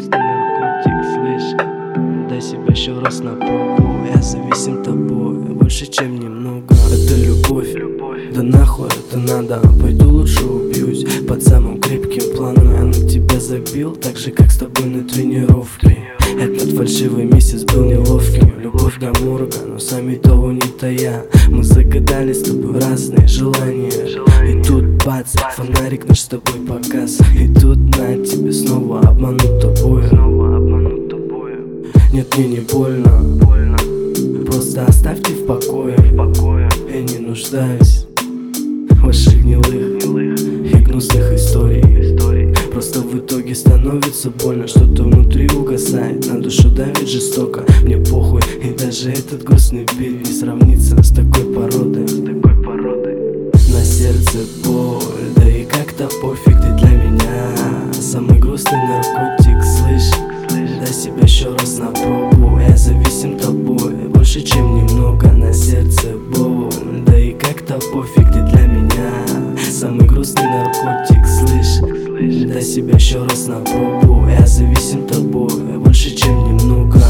грустный наркотик, слышь. Дай себя еще раз на пробу. Я зависим тобой больше, чем немного. Это любовь, да нахуй это надо. Пойду лучше убьюсь под самым крепким планом. Я на тебя забил, так же как с тобой на тренировке. Этот фальшивый месяц был неловким. Любовь до морга, но сами того не тая. Мы загадали с тобой разные желания. И тут бац, фонарик наш с тобой показ. И тут на тебе снова обманут тобою. Нет, мне не больно, просто оставьте в покое. Я не нуждаюсь в ваших гнилых и гнусных историй. Просто в итоге становится больно, что-то внутри угасает, на душу давит жестоко. Мне похуй, и даже этот грустный бит не сравнится с такой породой. На сердце боль, да и как-то пофиг, ты для меня самый грустный наркотик, слышь. Дай себя еще раз на пробу. Я зависим тобой больше, чем немного. На сердце боль, да и как-то пофиг, ты для меня самый грустный наркотик, слышь. Дай себя еще раз на пробу. Я зависим тобой больше, чем немного.